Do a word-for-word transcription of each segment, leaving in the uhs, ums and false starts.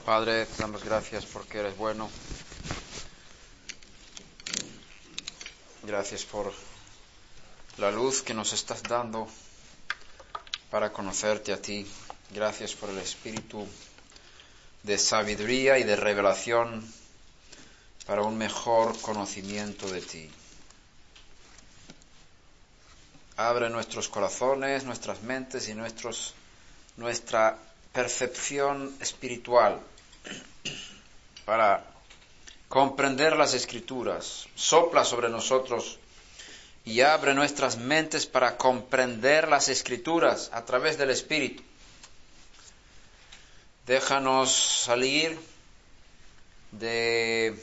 Padre, te damos gracias porque eres bueno. Gracias por la luz que nos estás dando para conocerte a ti. Gracias por el espíritu de sabiduría y de revelación para un mejor conocimiento de ti. Abre nuestros corazones, nuestras mentes y nuestros, nuestra percepción espiritual para comprender las Escrituras. Sopla sobre nosotros y abre nuestras mentes para comprender las Escrituras a través del Espíritu. Déjanos salir de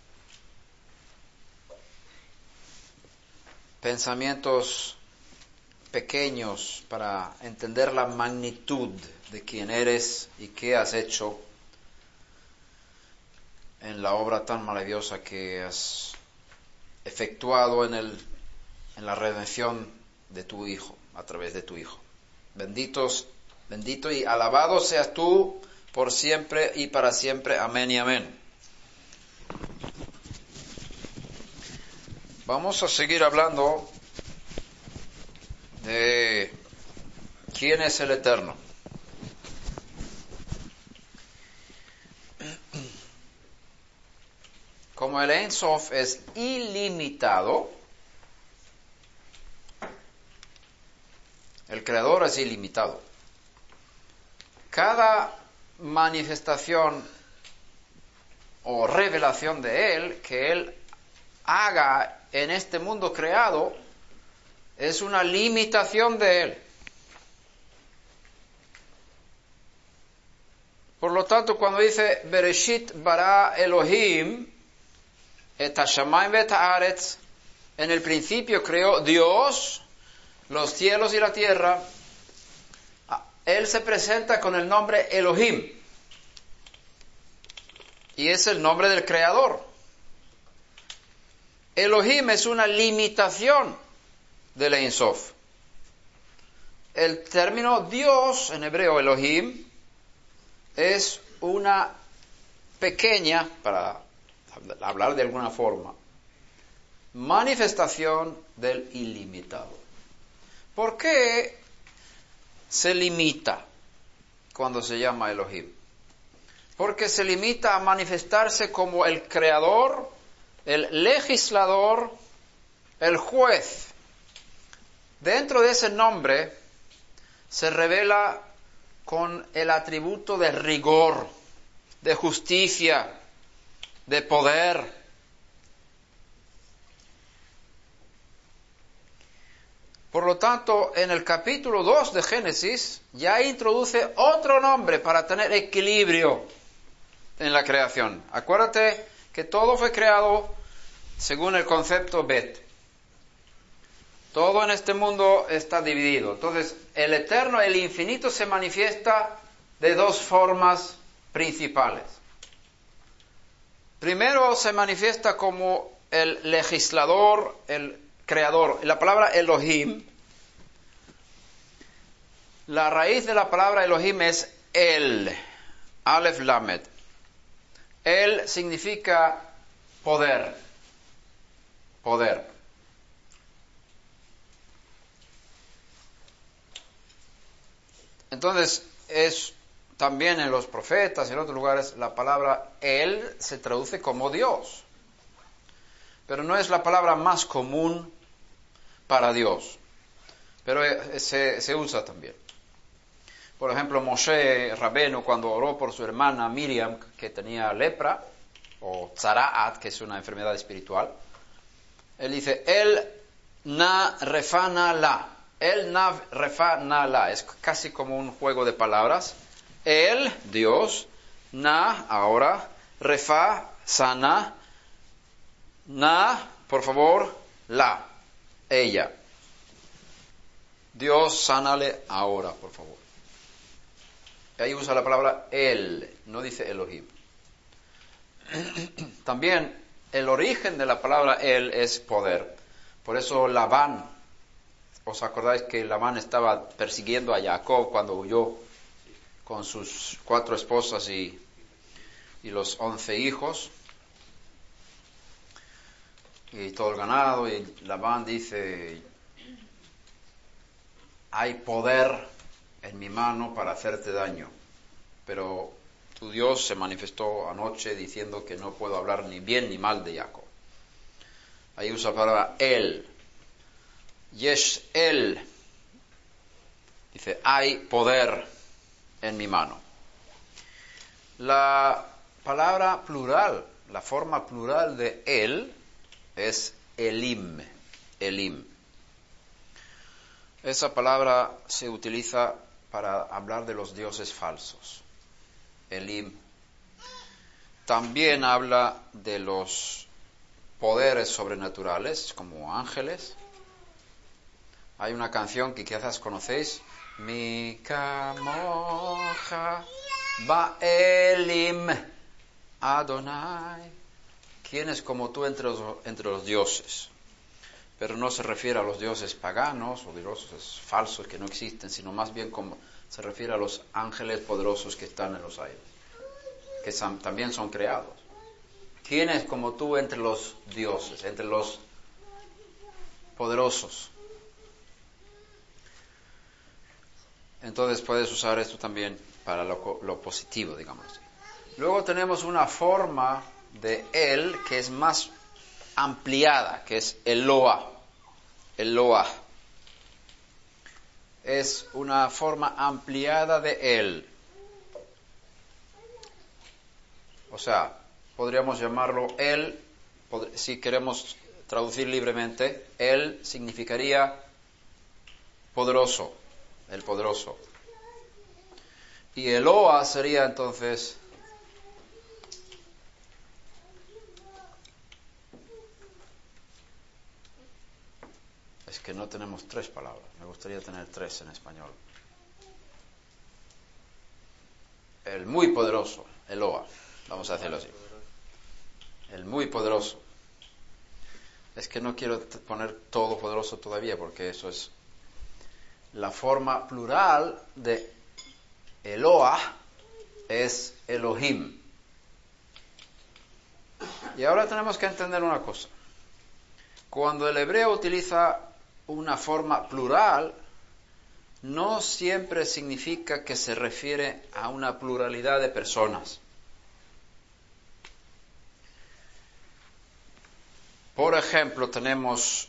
pensamientos pequeños para entender la magnitud de quién eres y qué has hecho en la obra tan maravillosa que has efectuado en el, en la redención de tu Hijo, a través de tu Hijo. Benditos, bendito y alabado seas tú por siempre y para siempre. Amén y amén. Vamos a seguir hablando de quién es el Eterno. Como el Ein Sof es ilimitado, el Creador es ilimitado. Cada manifestación o revelación de Él que Él haga en este mundo creado es una limitación de Él. Por lo tanto, cuando dice Bereshit bara Elohim et hashamayim ve'et haaretz, en el principio creó Dios los cielos y la tierra, Él se presenta con el nombre Elohim, y es el nombre del Creador. Elohim es una limitación del Ein Sof. El término Dios, en hebreo Elohim, es una pequeña, para hablar de alguna forma, manifestación del ilimitado. ¿Por qué se limita cuando se llama Elohim? Porque se limita a manifestarse como el creador, el legislador, el juez. Dentro de ese nombre se revela con el atributo de rigor, de justicia, de poder. Por lo tanto, en el capítulo dos de Génesis ya introduce otro nombre para tener equilibrio en la creación. Acuérdate que todo fue creado según el concepto Bet. Todo en este mundo está dividido. Entonces, el eterno, el infinito, se manifiesta de dos formas principales. Primero, se manifiesta como el legislador, el creador. La palabra Elohim, la raíz de la palabra Elohim es El, Aleph Lamed. El significa poder, poder. Entonces, es también en los profetas y en otros lugares la palabra Él se traduce como Dios. Pero no es la palabra más común para Dios. Pero se, se usa también. Por ejemplo, Moshe Rabenu, cuando oró por su hermana Miriam, que tenía lepra, o tzaraat, que es una enfermedad espiritual, él dice, El na refana la. El na refana la. Es casi como un juego de palabras. El, Dios, na, ahora, refa, sana, na, por favor, la, ella. Dios, sánale ahora, por favor. Ahí usa la palabra El, no dice Elohim. También el origen de la palabra El es poder. Por eso Labán, ¿os acordáis que Labán estaba persiguiendo a Jacob cuando huyó con sus cuatro esposas y y los once hijos y todo el ganado, y Labán dice, hay poder en mi mano para hacerte daño, pero tu Dios se manifestó anoche diciendo que no puedo hablar ni bien ni mal de Jacob. Ahí usa la palabra él. Yesh él. Dice, hay poder en mi mano. La palabra plural, la forma plural de él es Elim. Elim. Esa palabra se utiliza para hablar de los dioses falsos. Elim. También habla de los poderes sobrenaturales, como ángeles. Hay una canción que quizás conocéis, Mi Kamoja Ba'elim Adonai. ¿Quién es como tú entre los, entre los dioses? Pero no se refiere a los dioses paganos o dioses falsos que no existen, sino más bien como se refiere a los ángeles poderosos que están en los aires, que son, también son creados. ¿Quién es como tú entre los dioses, entre los poderosos? Entonces puedes usar esto también para lo, lo positivo, digamos así. Luego tenemos una forma de él que es más ampliada, que es Eloah. Eloah. Es una forma ampliada de él. O sea, podríamos llamarlo él, si queremos traducir libremente, él significaría poderoso, el poderoso. Y Eloah sería entonces es que no tenemos tres palabras, me gustaría tener tres en español. El muy poderoso, Eloah, vamos a hacerlo así. El muy poderoso. Es que no quiero poner todopoderoso todavía, porque eso es la forma plural de Eloah, es Elohim. Y ahora tenemos que entender una cosa. Cuando el hebreo utiliza una forma plural, no siempre significa que se refiere a una pluralidad de personas. Por ejemplo, tenemos,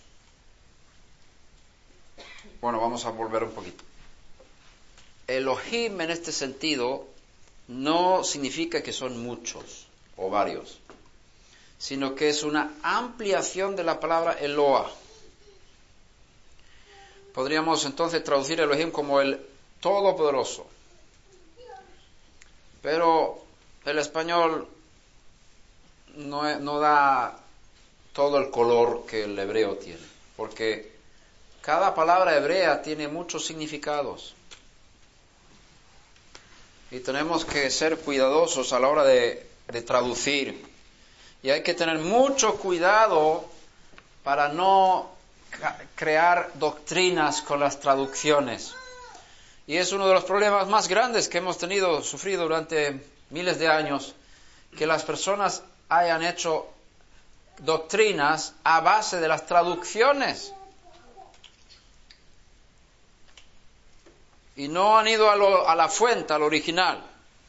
bueno, vamos a volver un poquito. Elohim en este sentido no significa que son muchos o varios, sino que es una ampliación de la palabra Eloah. Podríamos entonces traducir Elohim como el Todopoderoso. Pero el español no, no da todo el color que el hebreo tiene, porque cada palabra hebrea tiene muchos significados. Y tenemos que ser cuidadosos a la hora de, de traducir. Y hay que tener mucho cuidado para no ca- crear doctrinas con las traducciones. Y es uno de los problemas más grandes que hemos tenido, sufrido durante miles de años, que las personas hayan hecho doctrinas a base de las traducciones. Y no han ido a, lo, a la fuente, al original.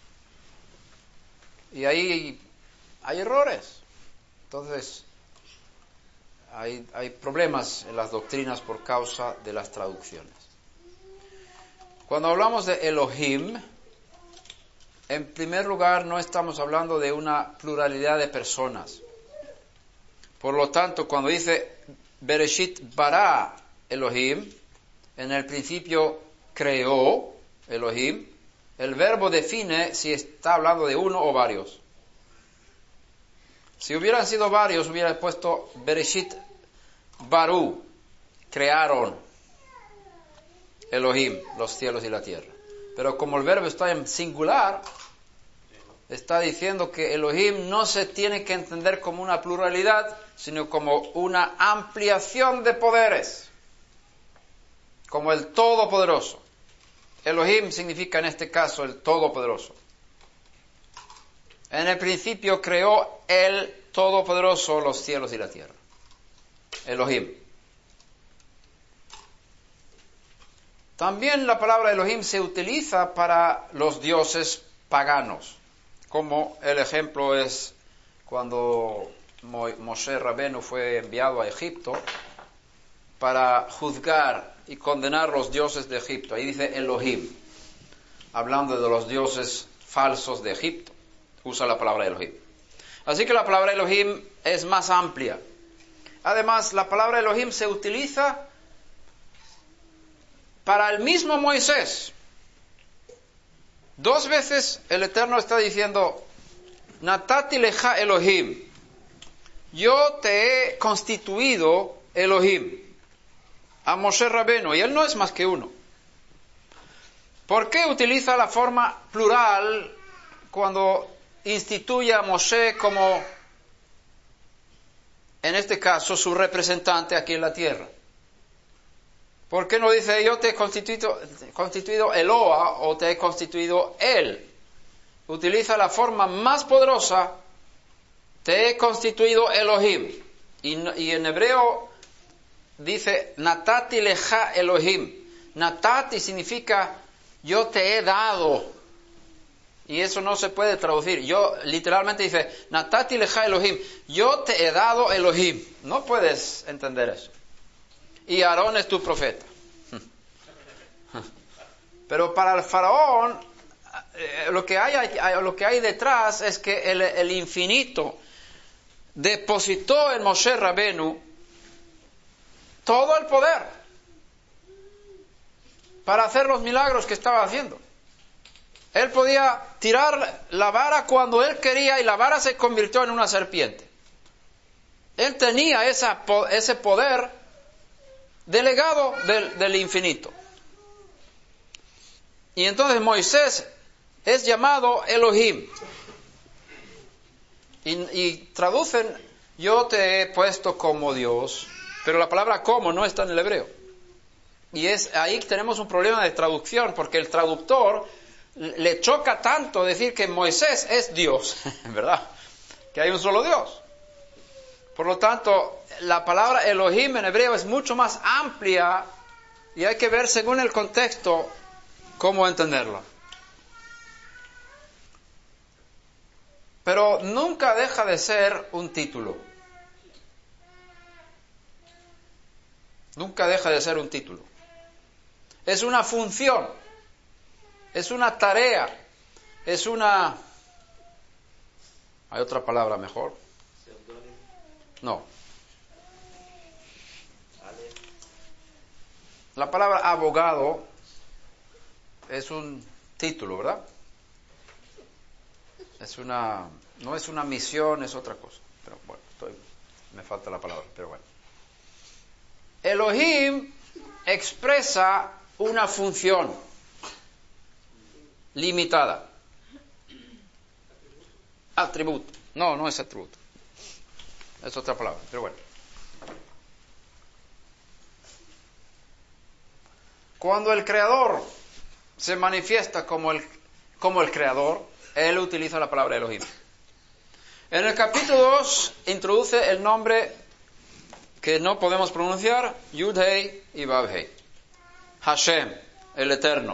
Y ahí hay errores. Entonces, hay, hay problemas en las doctrinas por causa de las traducciones. Cuando hablamos de Elohim, en primer lugar no estamos hablando de una pluralidad de personas. Por lo tanto, cuando dice Bereshit bara Elohim, en el principio creó Elohim, el verbo define si está hablando de uno o varios. Si hubieran sido varios, hubiera puesto Bereshit baru, crearon Elohim, los cielos y la tierra. Pero como el verbo está en singular, está diciendo que Elohim no se tiene que entender como una pluralidad, sino como una ampliación de poderes, como el Todopoderoso. Elohim significa en este caso el Todopoderoso. En el principio creó el Todopoderoso los cielos y la tierra. Elohim. También la palabra Elohim se utiliza para los dioses paganos, como el ejemplo es cuando Moshe Rabenu fue enviado a Egipto para juzgar y condenar los dioses de Egipto. Ahí dice Elohim, hablando de los dioses falsos de Egipto. Usa la palabra Elohim. Así que la palabra Elohim es más amplia. Además, la palabra Elohim se utiliza para el mismo Moisés. Dos veces el Eterno está diciendo, Natati leja Elohim, yo te he constituido Elohim, a Moshe Rabenu, y él no es más que uno. ¿Por qué utiliza la forma plural cuando instituye a Moshe como, en este caso, su representante aquí en la tierra? ¿Por qué no dice yo te he constituido, constituido Eloa o te he constituido él? Utiliza la forma más poderosa, te he constituido Elohim. Y, y en hebreo dice Natati leja Elohim. Natati significa yo te he dado. Y eso no se puede traducir. Yo literalmente dice Natati leja Elohim. Yo te he dado Elohim. No puedes entender eso. Y Aarón es tu profeta. Pero para el faraón, eh, lo, que hay, lo que hay detrás es que el, el infinito depositó en Moshe Rabenu todo el poder para hacer los milagros que estaba haciendo. Él podía tirar la vara cuando él quería y la vara se convirtió en una serpiente. Él tenía esa, ese poder delegado del, del infinito. Y entonces Moisés es llamado Elohim. Y, y traducen, yo te he puesto como Dios, pero la palabra como no está en el hebreo. Y es ahí que tenemos un problema de traducción, porque el traductor le choca tanto decir que Moisés es Dios, ¿verdad? Que hay un solo Dios. Por lo tanto, la palabra Elohim en hebreo es mucho más amplia y hay que ver según el contexto cómo entenderla. Pero nunca deja de ser un título. Nunca deja de ser un título. Es una función, es una tarea, es una... ¿Hay otra palabra mejor? No. La palabra abogado es un título, ¿verdad? Es una, no es una misión, es otra cosa. Pero bueno, estoy, me falta la palabra, pero bueno. Elohim expresa una función limitada. Atributo. No, no es atributo. Es otra palabra, pero bueno. Cuando el Creador se manifiesta como el, como el Creador, Él utiliza la palabra Elohim. En el capítulo dos introduce el nombre que no podemos pronunciar, Yud-Hei y Vav-Hei. Hashem, el Eterno.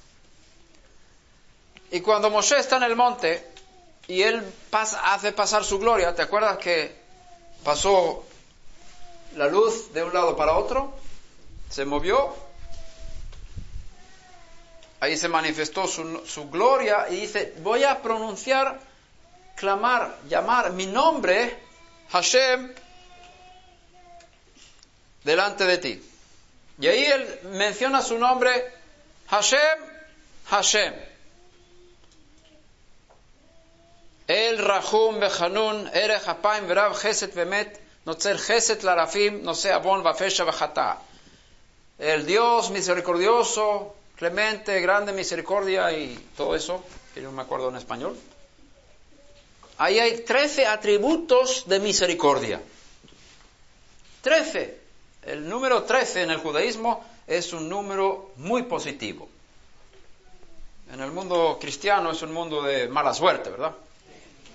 Y cuando Moshe está en el monte y Él pasa, hace pasar su gloria, ¿te acuerdas que pasó la luz de un lado para otro? Se movió. Ahí se manifestó su, su gloria y dice, voy a pronunciar, clamar, llamar mi nombre, Hashem, delante de ti. Y ahí él menciona su nombre, Hashem, Hashem. El Rahum Behanun, Erech Apaim Verav Geset Bemet, Notzer Geset Larafim, Nose Abon Vafesha Bajata. El Dios misericordioso, clemente, grande misericordia y todo eso, que yo no me acuerdo en español. Ahí hay trece atributos de misericordia. Trece. El número trece en el judaísmo es un número muy positivo. En el mundo cristiano es un mundo de mala suerte, ¿verdad?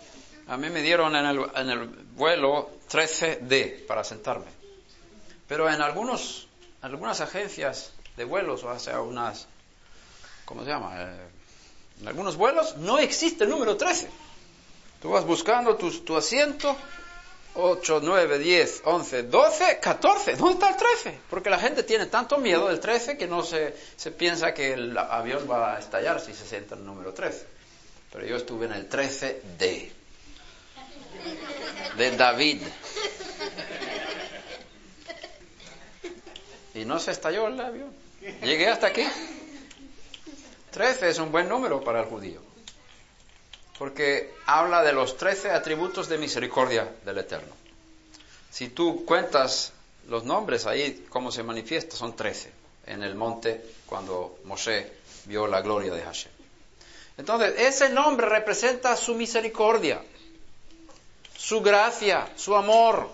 A mí me dieron en el, en el vuelo trece D para sentarme. Pero en algunos, algunas agencias de vuelos, o sea, unas, ¿cómo se llama? Eh, en algunos vuelos no existe el número trece. Tú vas buscando tu, tu asiento, ocho, nueve, diez, once, doce, catorce. ¿Dónde está el trece? Porque la gente tiene tanto miedo del trece que no se, se piensa que el avión va a estallar si se sienta en el número trece. Pero yo estuve en el trece D. De David. Y no se estalló el avión. Llegué hasta aquí. trece es un buen número para el judío. Porque habla de los trece atributos de misericordia del Eterno. Si tú cuentas los nombres ahí, cómo se manifiesta, son trece. En el monte, cuando Moshe vio la gloria de Hashem. Entonces, ese nombre representa su misericordia, su gracia, su amor,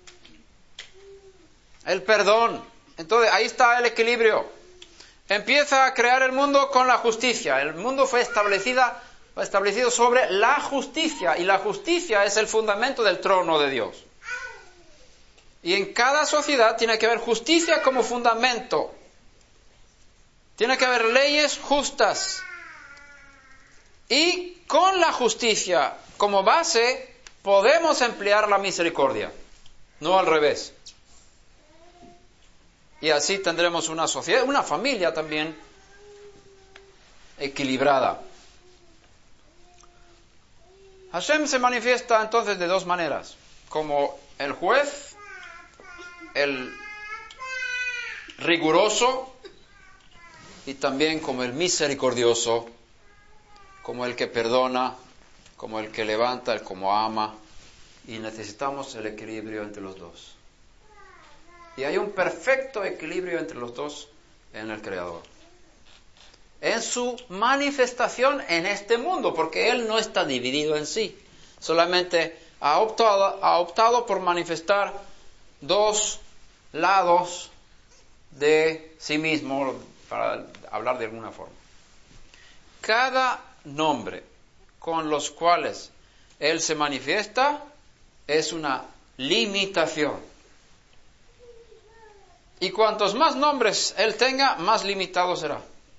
el perdón. Entonces, ahí está el equilibrio. Empieza a crear el mundo con la justicia. El mundo fue establecida, fue establecido sobre la justicia, y la justicia es el fundamento del trono de Dios. Y en cada sociedad tiene que haber justicia como fundamento. Tiene que haber leyes justas. Y con la justicia como base podemos emplear la misericordia, no al revés. Y así tendremos una sociedad, una familia también equilibrada. Hashem se manifiesta entonces de dos maneras: como el juez, el riguroso, y también como el misericordioso, como el que perdona, como el que levanta, el como ama, y necesitamos el equilibrio entre los dos. Y hay un perfecto equilibrio entre los dos en el Creador. En su manifestación en este mundo, porque Él no está dividido en sí. Solamente ha optado, ha optado por manifestar dos lados de sí mismo, para hablar de alguna forma. Cada nombre con los cuales Él se manifiesta es una limitación. Y cuantos más nombres Él tenga, más limitado será.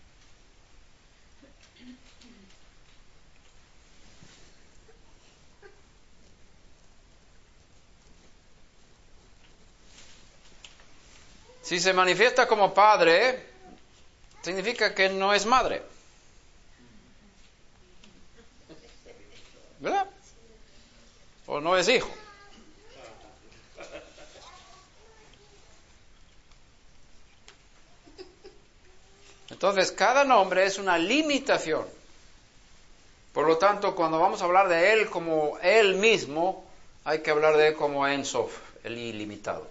Si se manifiesta como padre, significa que no es madre. ¿Verdad? O no es hijo. Entonces, cada nombre es una limitación. Por lo tanto, cuando vamos a hablar de Él como Él mismo, hay que hablar de Él como En Sof, el ilimitado.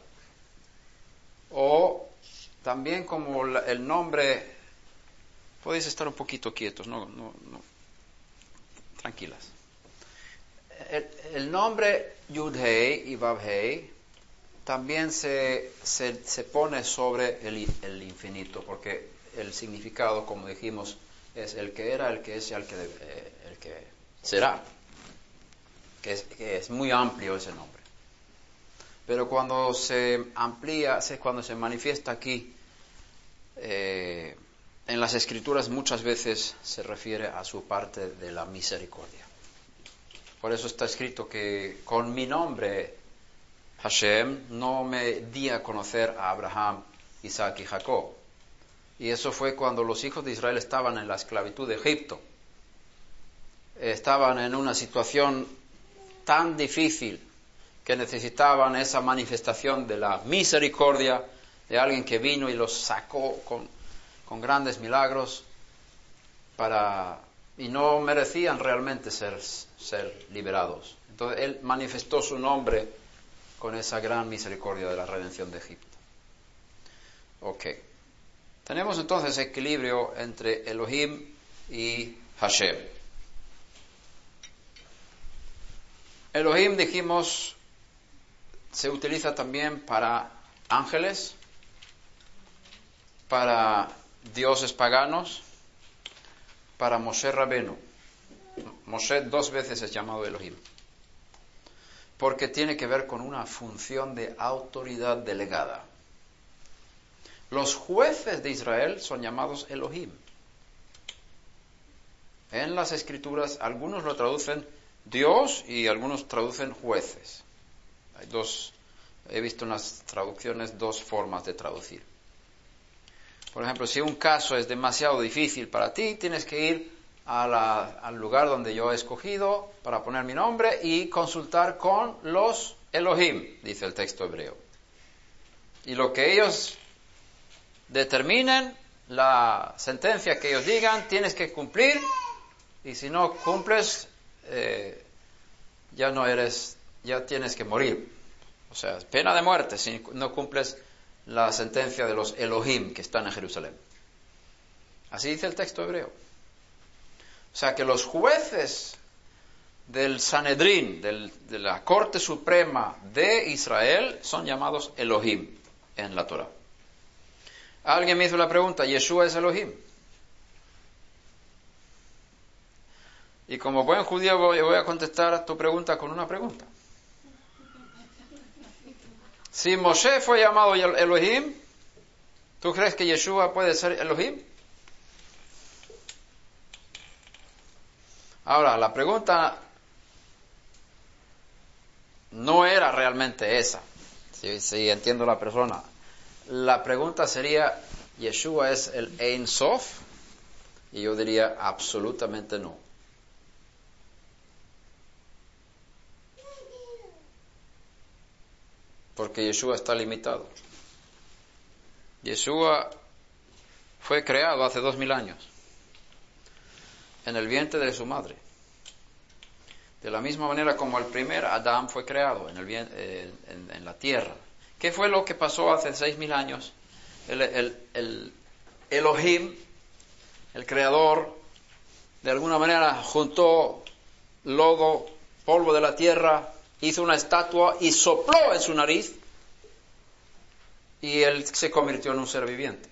O también como el nombre... Podéis estar un poquito quietos, no, no, no. Tranquilas. El, el nombre Yud-Hei y Vav-Hei también se, se, se pone sobre el, el infinito, porque el significado, como dijimos, es el que era, el que es y el que, eh, el que será. Que es, que es muy amplio ese nombre. Pero cuando se amplía, cuando se manifiesta aquí, eh, en las Escrituras muchas veces se refiere a su parte de la misericordia. Por eso está escrito que con mi nombre, Hashem, no me di a conocer a Abraham, Isaac y Jacob. Y eso fue cuando los hijos de Israel estaban en la esclavitud de Egipto. Estaban en una situación tan difícil que necesitaban esa manifestación de la misericordia de alguien que vino y los sacó con, con grandes milagros para, y no merecían realmente ser, ser liberados. Entonces Él manifestó su nombre con esa gran misericordia de la redención de Egipto. Ok. Tenemos entonces equilibrio entre Elohim y Hashem. Elohim, dijimos, se utiliza también para ángeles, para dioses paganos, para Moshe Rabenu. Moshe dos veces es llamado Elohim. porque tiene que ver con una función de autoridad delegada. Los jueces de Israel son llamados Elohim. En las Escrituras algunos lo traducen Dios y algunos traducen jueces. Hay dos, he visto en las traducciones dos formas de traducir. Por ejemplo, si un caso es demasiado difícil para ti, tienes que ir a la, al lugar donde yo he escogido para poner mi nombre y consultar con los Elohim, dice el texto hebreo. Y lo que ellos determinen, la sentencia que ellos digan, tienes que cumplir, y si no cumples, eh, ya no eres, ya tienes que morir. O sea, pena de muerte si no cumples la sentencia de los Elohim que están en Jerusalén. Así dice el texto hebreo. O sea que los jueces del Sanedrín, del, de la Corte Suprema de Israel, son llamados Elohim en la Torah. Alguien me hizo la pregunta, ¿Yeshua es Elohim? Y como buen judío voy, voy a contestar a tu pregunta con una pregunta. Si Moshe fue llamado Elohim, ¿tú crees que Yeshua puede ser Elohim? Ahora, la pregunta no era realmente esa, si, si entiendo la persona. La pregunta sería, ¿Yeshua es el Ein Sof? Y yo diría, absolutamente no. Porque Yeshua está limitado. Yeshua fue creado hace dos mil años en el vientre de su madre. De la misma manera como el primer Adán fue creado en, el, eh, en, en la tierra. ¿Qué fue lo que pasó hace seis mil años? El, el, el Elohim, el creador, de alguna manera juntó lodo, polvo de la tierra, hizo una estatua y sopló en su nariz y él se convirtió en un ser viviente.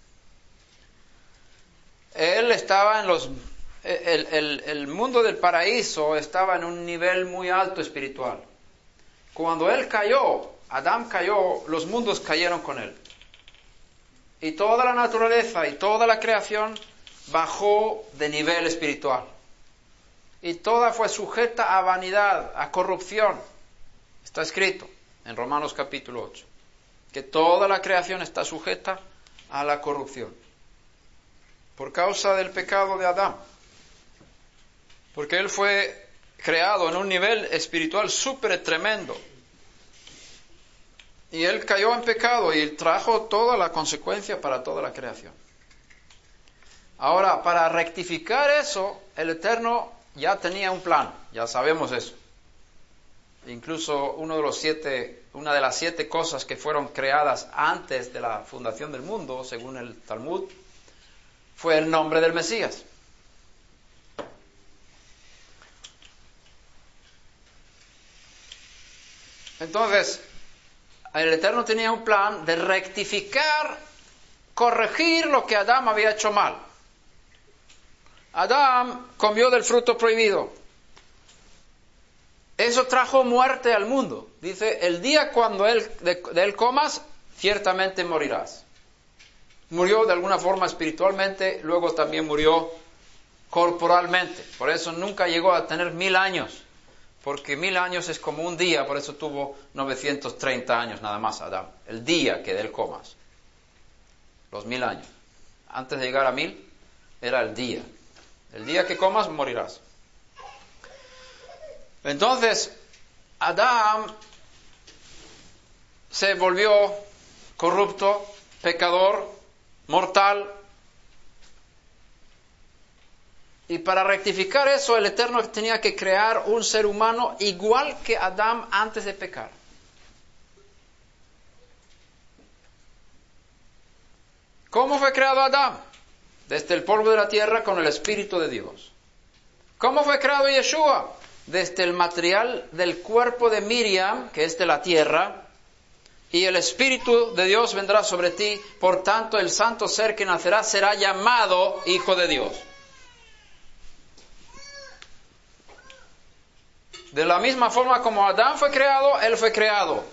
Él estaba en los... El, el, el mundo del paraíso estaba en un nivel muy alto espiritual. Cuando él cayó, Adán cayó, los mundos cayeron con él. Y toda la naturaleza y toda la creación bajó de nivel espiritual. Y toda fue sujeta a vanidad, a corrupción. Está escrito en Romanos capítulo ocho, que toda la creación está sujeta a la corrupción. Por causa del pecado de Adán. Porque él fue creado en un nivel espiritual súper tremendo. Y él cayó en pecado y trajo toda la consecuencia para toda la creación. Ahora, para rectificar eso, el Eterno ya tenía un plan, ya sabemos eso. Incluso uno de los siete, una de las siete cosas que fueron creadas antes de la fundación del mundo, según el Talmud, fue el nombre del Mesías. Entonces, el Eterno tenía un plan de rectificar, corregir lo que Adán había hecho mal. Adán comió del fruto prohibido. Eso trajo muerte al mundo. Dice, el día cuando él, de, de él comas, ciertamente morirás. Murió de alguna forma espiritualmente, luego también murió corporalmente. Por eso nunca llegó a tener mil años. Porque mil años es como un día, por eso tuvo novecientos treinta años nada más Adán. El día que de él comas. Los mil años. Antes de llegar a mil, era el día. El día que comas, morirás. Entonces, Adán se volvió corrupto, pecador, mortal. Y para rectificar eso, el Eterno tenía que crear un ser humano igual que Adán antes de pecar. ¿Cómo fue creado Adán? Desde el polvo de la tierra con el Espíritu de Dios. ¿Cómo fue creado Yeshua? Desde el material del cuerpo de Miriam, que es de la tierra, y el Espíritu de Dios vendrá sobre ti, por tanto el santo ser que nacerá será llamado Hijo de Dios. De la misma forma como Adán fue creado, él fue creado.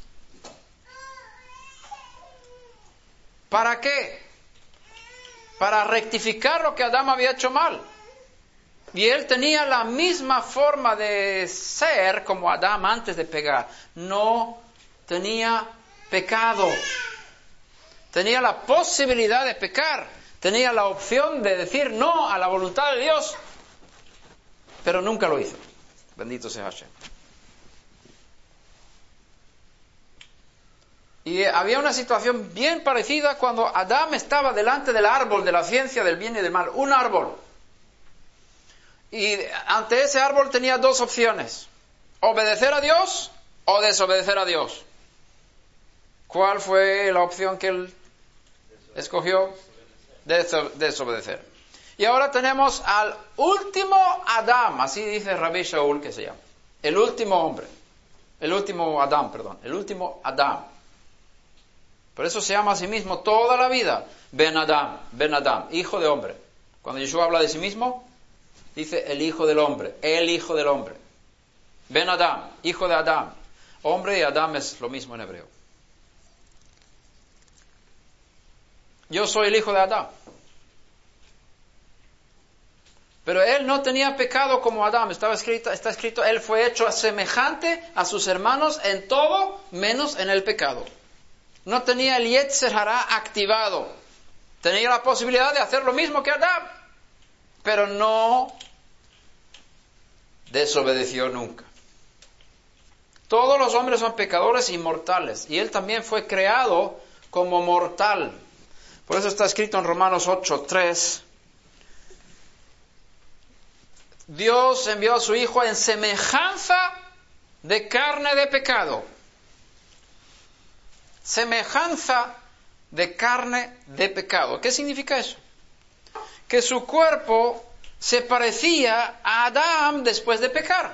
¿Para qué? Para rectificar lo que Adán había hecho mal. Y él tenía la misma forma de ser como Adán antes de pecar. No tenía pecado. Tenía la posibilidad de pecar. Tenía la opción de decir no a la voluntad de Dios. Pero nunca lo hizo. Bendito sea Hashem. Y había una situación bien parecida cuando Adán estaba delante del árbol de la ciencia del bien y del mal. Un árbol. Y ante ese árbol tenía dos opciones. Obedecer a Dios o desobedecer a Dios. ¿Cuál fue la opción que él escogió? Deso- desobedecer. Y ahora tenemos al último Adán, así dice Rabbi Shaul que se llama. El último hombre. El último Adán, perdón. El último Adán. Por eso se llama a sí mismo toda la vida Ben Adam, Ben Adam, hijo de hombre. Cuando Yeshua habla de sí mismo, dice el hijo del hombre, el hijo del hombre. Ben Adam, hijo de Adán. Hombre y Adam es lo mismo en hebreo. Yo soy el hijo de Adán. Pero él no tenía pecado como Adán. Estaba escrito, está escrito, él fue hecho semejante a sus hermanos en todo, menos en el pecado. No tenía el Yetzer Hará activado. Tenía la posibilidad de hacer lo mismo que Adán, pero no desobedeció nunca. Todos los hombres son pecadores y mortales, y él también fue creado como mortal. Por eso está escrito en Romanos ocho tres. Dios envió a su Hijo en semejanza de carne de pecado. Semejanza de carne de pecado. ¿Qué significa eso? Que su cuerpo se parecía a Adán después de pecar.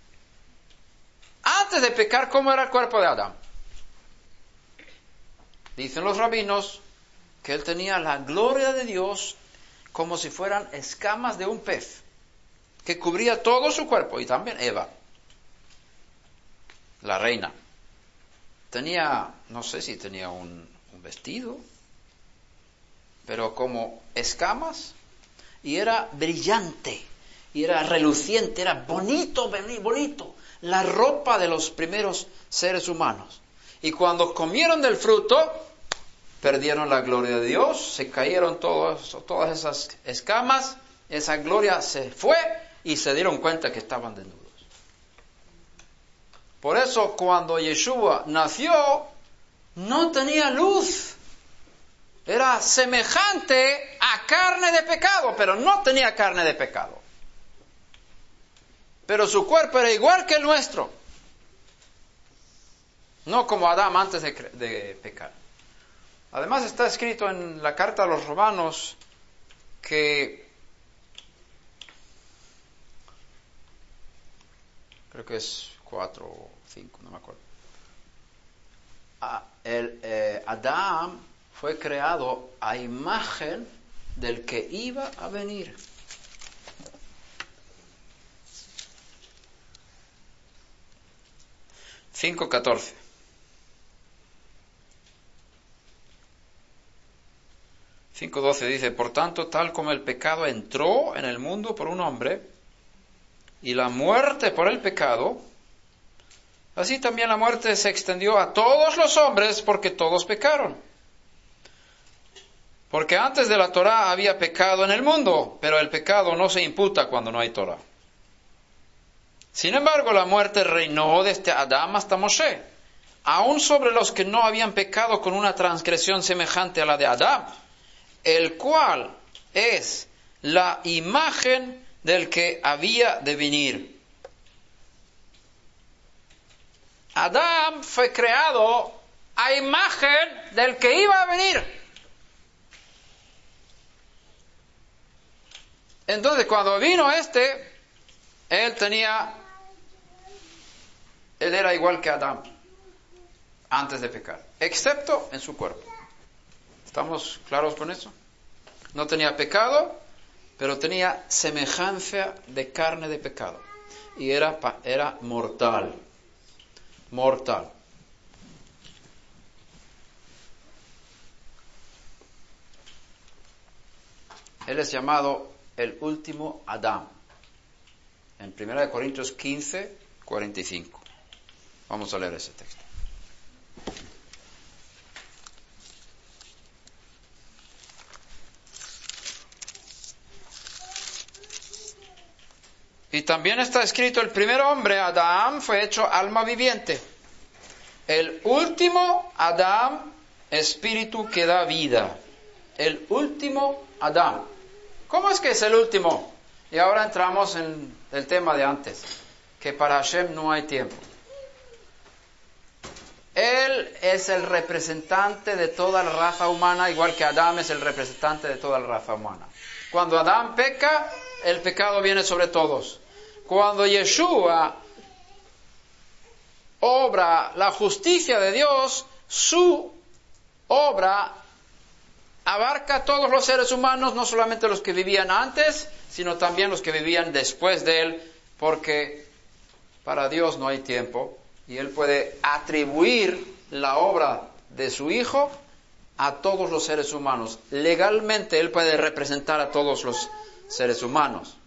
Antes de pecar, ¿cómo era el cuerpo de Adán? Dicen los rabinos que él tenía la gloria de Dios como si fueran escamas de un pez, que cubría todo su cuerpo, y también Eva, la reina. Tenía, no sé si tenía un, un vestido, pero como escamas, y era brillante, y era reluciente, era bonito, bonito, la ropa de los primeros seres humanos. Y cuando comieron del fruto, perdieron la gloria de Dios, se cayeron todos, todas esas escamas, esa gloria se fue, y se dieron cuenta que estaban desnudos. Por eso cuando Yeshua nació, no tenía luz. Era semejante a carne de pecado, pero no tenía carne de pecado. Pero su cuerpo era igual que el nuestro. No como Adán antes de, de pecar. Además está escrito en la carta a los romanos que, creo que es cuatro o cinco, no me acuerdo. Ah, el, eh, Adán fue creado a imagen del que iba a venir. cinco catorce. cinco doce dice, por tanto, tal como el pecado entró en el mundo por un hombre, y la muerte por el pecado, así también la muerte se extendió a todos los hombres porque todos pecaron. Porque antes de la Torá había pecado en el mundo, pero el pecado no se imputa cuando no hay Torá. Sin embargo, la muerte reinó desde Adán hasta Moshe, aun sobre los que no habían pecado con una transgresión semejante a la de Adán, el cual es la imagen del que había de venir. Adán fue creado a imagen del que iba a venir. Entonces, cuando vino este, él tenía, él era igual que Adán antes de pecar, excepto en su cuerpo. ¿Estamos claros con eso? No tenía pecado, pero tenía semejanza de carne de pecado. y era, era mortal. Mortal. Él es llamado el último Adán. En primera de Corintios quince, cuarenta y cinco. Vamos a leer ese texto. Y también está escrito, el primer hombre, Adán, fue hecho alma viviente. El último Adán, espíritu que da vida. El último Adán. ¿Cómo es que es el último? Y ahora entramos en el tema de antes, que para Hashem no hay tiempo. Él es el representante de toda la raza humana, igual que Adán es el representante de toda la raza humana. Cuando Adán peca, el pecado viene sobre todos. Cuando Yeshua obra la justicia de Dios, su obra abarca a todos los seres humanos, no solamente los que vivían antes, sino también los que vivían después de Él, porque para Dios no hay tiempo y Él puede atribuir la obra de su Hijo a todos los seres humanos. Legalmente Él puede representar a todos los seres humanos.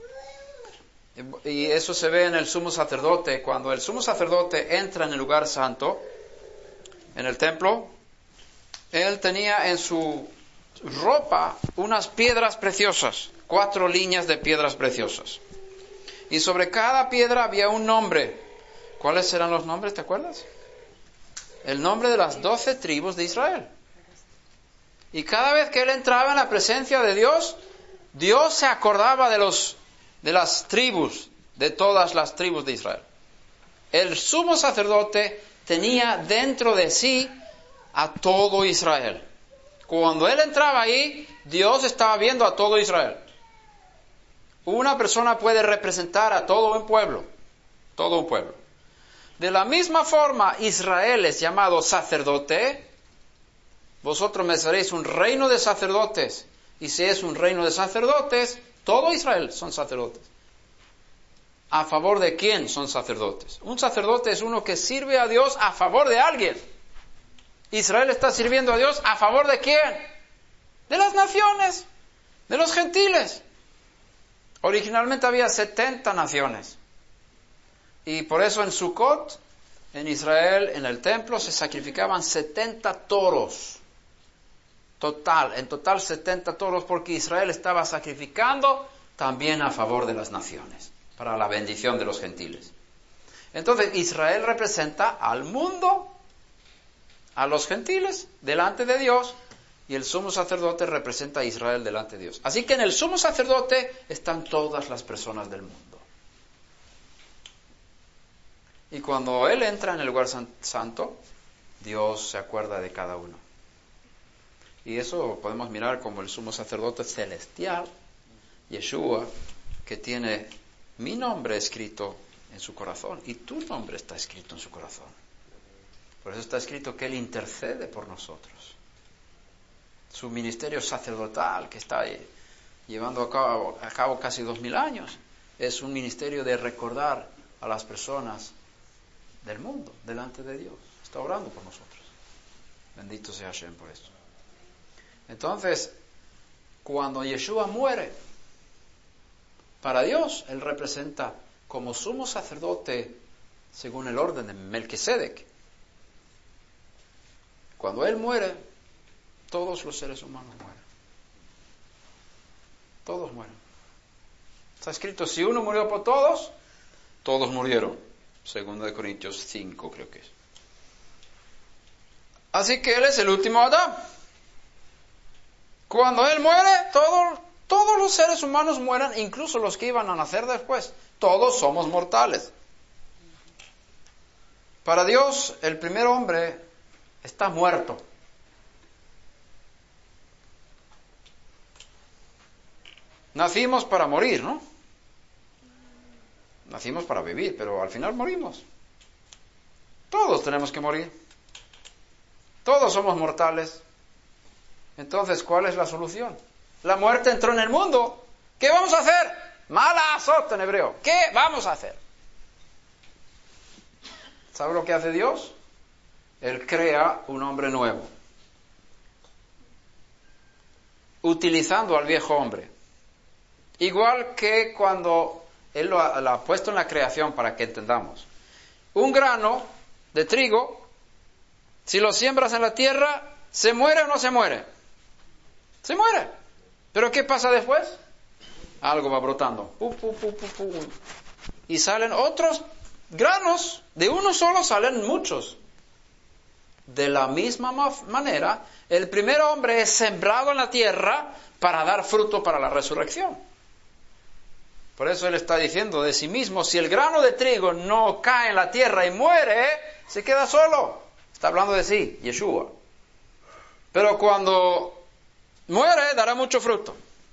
Y eso se ve en el sumo sacerdote. Cuando el sumo sacerdote entra en el lugar santo, en el templo, él tenía en su ropa unas piedras preciosas, cuatro líneas de piedras preciosas. Y sobre cada piedra había un nombre. ¿Cuáles eran los nombres? ¿Te acuerdas? El nombre de las doce tribus de Israel. Y cada vez que él entraba en la presencia de Dios, Dios se acordaba de los de las tribus, de todas las tribus de Israel. El sumo sacerdote tenía dentro de sí a todo Israel. Cuando él entraba ahí, Dios estaba viendo a todo Israel. Una persona puede representar a todo un pueblo, todo un pueblo. De la misma forma, Israel es llamado sacerdote. Vosotros me seréis un reino de sacerdotes. Y si es un reino de sacerdotes, todo Israel son sacerdotes. ¿A favor de quién son sacerdotes? Un sacerdote es uno que sirve a Dios a favor de alguien. Israel está sirviendo a Dios a favor de quién? De las naciones, de los gentiles. Originalmente había setenta naciones. Y por eso en Sukkot, en Israel, en el templo, se sacrificaban setenta toros. Total, en total setenta toros, porque Israel estaba sacrificando también a favor de las naciones, para la bendición de los gentiles. Entonces, Israel representa al mundo, a los gentiles, delante de Dios, y el sumo sacerdote representa a Israel delante de Dios. Así que en el sumo sacerdote están todas las personas del mundo. Y cuando él entra en el lugar santo, Dios se acuerda de cada uno. Y eso podemos mirar como el sumo sacerdote celestial, Yeshua, que tiene mi nombre escrito en su corazón y tu nombre está escrito en su corazón. Por eso está escrito que Él intercede por nosotros. Su ministerio sacerdotal que está llevando a cabo, a cabo casi dos mil años es un ministerio de recordar a las personas del mundo delante de Dios. Está orando por nosotros. Bendito sea Hashem por eso. Entonces, cuando Yeshua muere, para Dios, Él representa como sumo sacerdote según el orden de Melquisedec. Cuando Él muere, todos los seres humanos mueren. Todos mueren. Está escrito, si uno murió por todos, todos murieron. Segunda de Corintios cinco, creo que es. Así que Él es el último Adán. Cuando Él muere, todo, todos los seres humanos mueren, incluso los que iban a nacer después. Todos somos mortales. Para Dios, el primer hombre está muerto. Nacimos para morir, ¿no? Nacimos para vivir, pero al final morimos. Todos tenemos que morir. Todos somos mortales. Entonces, ¿cuál es la solución? La muerte entró en el mundo. ¿Qué vamos a hacer? Mala azot en hebreo. ¿Qué vamos a hacer? ¿Sabe lo que hace Dios? Él crea un hombre nuevo, utilizando al viejo hombre. Igual que cuando Él lo ha, lo ha puesto en la creación, para que entendamos. Un grano de trigo, si lo siembras en la tierra, ¿se muere o no se muere? Se muere. ¿Pero qué pasa después? Algo va brotando. Pu, pu, pu, pu, pu. Y salen otros granos. De uno solo salen muchos. De la misma manera, el primer hombre es sembrado en la tierra para dar fruto para la resurrección. Por eso Él está diciendo de sí mismo, si el grano de trigo no cae en la tierra y muere, se queda solo. Está hablando de sí, Yeshua. Pero cuando muere, dará mucho fruto.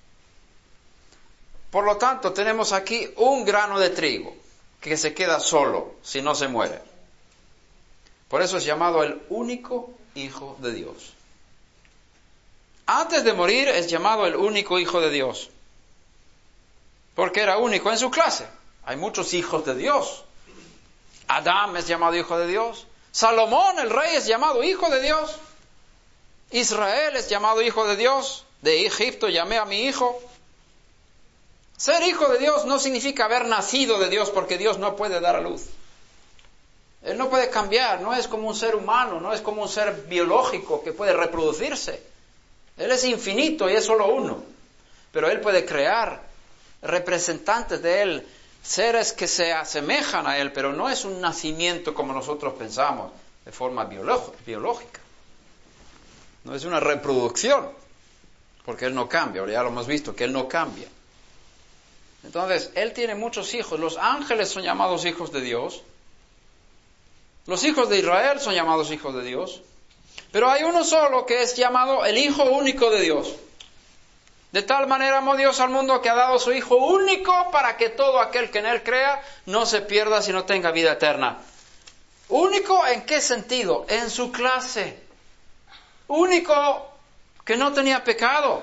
Por lo tanto, tenemos aquí un grano de trigo que se queda solo si no se muere. Por eso es llamado el único Hijo de Dios. Antes de morir es llamado el único Hijo de Dios. Porque era único en su clase. Hay muchos hijos de Dios. Adán es llamado hijo de Dios. Salomón, el rey, es llamado hijo de Dios. Israel es llamado hijo de Dios. De Egipto llamé a mi hijo. Ser hijo de Dios no significa haber nacido de Dios, porque Dios no puede dar a luz. Él no puede cambiar, no es como un ser humano, no es como un ser biológico que puede reproducirse. Él es infinito y es solo uno. Pero Él puede crear representantes de Él, seres que se asemejan a Él, pero no es un nacimiento como nosotros pensamos, de forma biológica. No es una reproducción, porque Él no cambia, ahora ya lo hemos visto, que Él no cambia. Entonces, Él tiene muchos hijos. Los ángeles son llamados hijos de Dios. Los hijos de Israel son llamados hijos de Dios. Pero hay uno solo que es llamado el Hijo único de Dios. De tal manera amó Dios al mundo que ha dado su Hijo único para que todo aquel que en Él crea no se pierda sino tenga vida eterna. ¿Único en qué sentido? En su clase. Único que no tenía pecado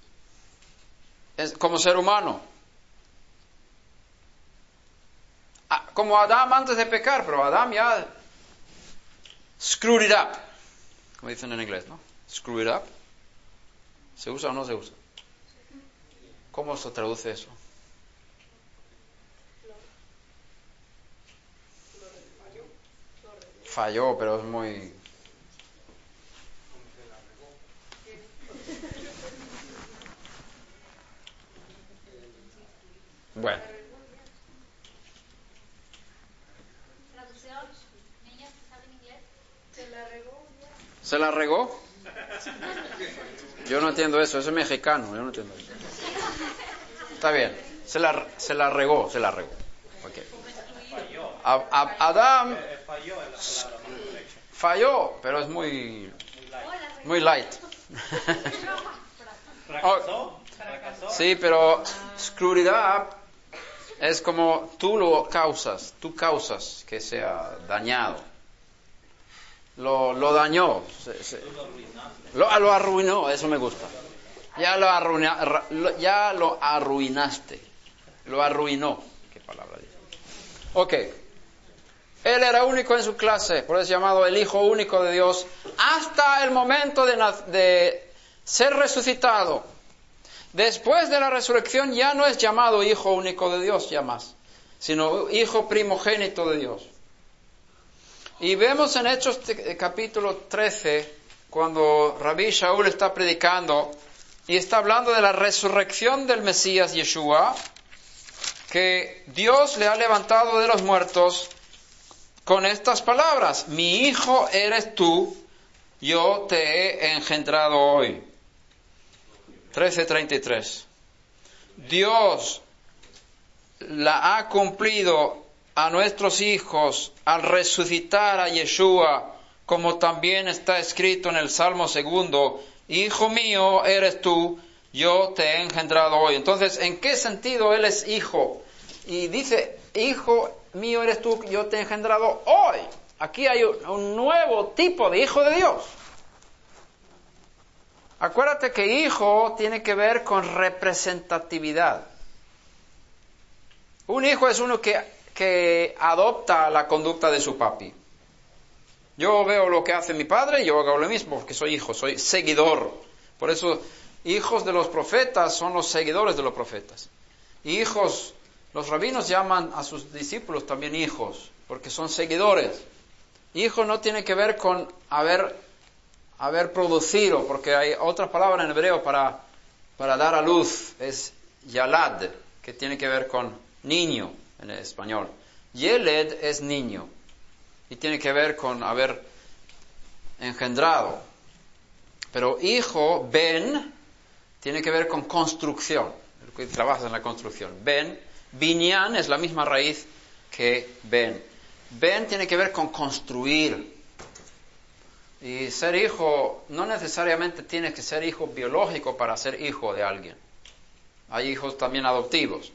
como ser humano. Como Adán antes de pecar, pero Adán ya screwed it up, como dicen en inglés, ¿no? Screw it up. ¿Se usa o no se usa? ¿Cómo se traduce eso? Falló, pero es muy... Bueno. ¿Se la regó? Yo no entiendo eso, eso es mexicano, yo no entiendo eso. Está bien, se la, se la regó, se la regó. Okay. A, a, Adán falló, pero es muy, muy light. Oh, sí, pero screwed it up es como tú lo causas, tú causas que sea dañado. Lo, lo dañó, se, se, lo, lo arruinó, eso me gusta. Ya lo, arruina, ya lo arruinaste, lo arruinó. ¿Qué palabra dice? Ok. Él era único en su clase, por eso es llamado el Hijo único de Dios, hasta el momento de, de ser resucitado. Después de la resurrección ya no es llamado Hijo único de Dios, ya más, sino Hijo primogénito de Dios. Y vemos en Hechos capítulo trece, cuando Rabí Shaul está predicando y está hablando de la resurrección del Mesías Yeshua, que Dios le ha levantado de los muertos con estas palabras: mi hijo eres tú, yo te he engendrado hoy. trece treinta y tres. Dios la ha cumplido a nuestros hijos al resucitar a Yeshua, como también está escrito en el Salmo segundo: hijo mío eres tú, yo te he engendrado hoy. Entonces, ¿en qué sentido Él es hijo? Y dice, hijo mío eres tú, yo te he engendrado hoy. Aquí hay un nuevo tipo de hijo de Dios. Acuérdate que hijo tiene que ver con representatividad. Un hijo es uno que, que adopta la conducta de su papi. Yo veo lo que hace mi padre y yo hago lo mismo porque soy hijo, soy seguidor. Por eso, hijos de los profetas son los seguidores de los profetas. Y hijos, los rabinos llaman a sus discípulos también hijos, porque son seguidores. Hijo no tiene que ver con haber, haber producido, porque hay otra palabra en hebreo para, para dar a luz, es yalad, que tiene que ver con niño en español. Yeled es niño, y tiene que ver con haber engendrado. Pero hijo, ben, tiene que ver con construcción, el que trabaja en la construcción. Ben, binyan es la misma raíz que ben. Ben tiene que ver con construir. Y ser hijo, no necesariamente tienes que ser hijo biológico para ser hijo de alguien. Hay hijos también adoptivos.